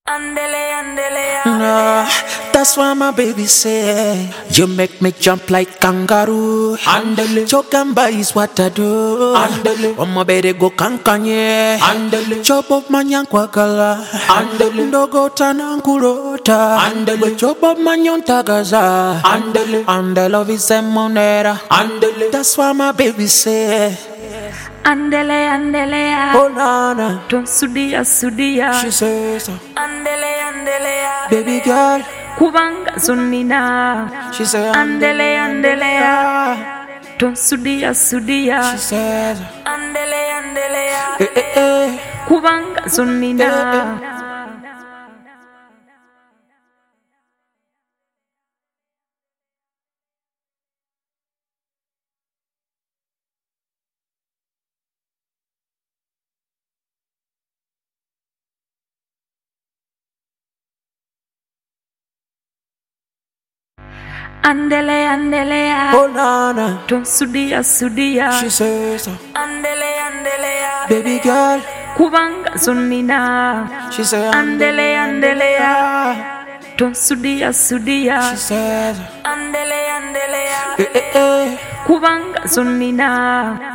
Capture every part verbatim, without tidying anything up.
Andele, andele, Nah, that's why my baby say you make me jump like kangaroo. Andele, chokamba is what I do. Andele, when my baby go kankanye. Andele, chop up manyan kwakala. Andele, ndogo tanankurota. Andele, chop up manyon tagaza. Andele, and the love is a monera. Andele, that's why my baby say. andele, andele, Oh nana, don't sudia, sudia. she says, Andele, andele, baby girl, kubanga sunina. she say, Andele, andele, ah. don't sudia, She sudia. says, Andele, andele, eh, eh, eh. kubanga sunina. Andele, andele, Oh nana, don't sudia, sudia. she says, Andele, andele, baby girl, kubanga sunina. she say, Andele, andele, ah. don't sudia, She sudia. says, Andele, andele, eh, eh, eh. kubanga sunina.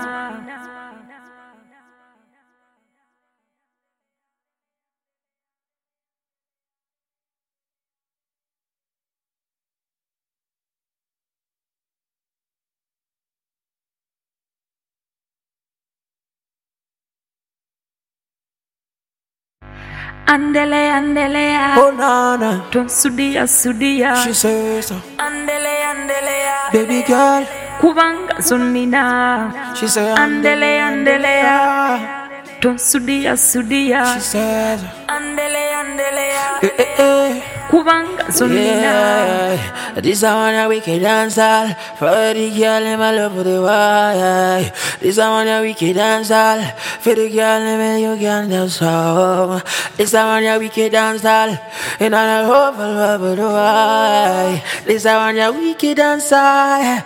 Andele, andele, Oh nana, don't sudia, sudia. she says, Andele, andele, baby girl, kubanga sunina. she say, Andele, andele, ah. don't sudia, She sudia. says, Andele, andele, eh, eh, eh. kubanga sunina. Yeah, this a one a wicked dancehall. For the girl in my love for the why. This a one a wicked dancehall. For the girl in my you can dance home. This a one a wicked dancehall. And I love love for the why. This a one a wicked dancehall.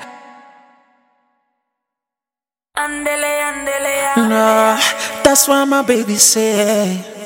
Andele, andele, Nah, that's why my baby say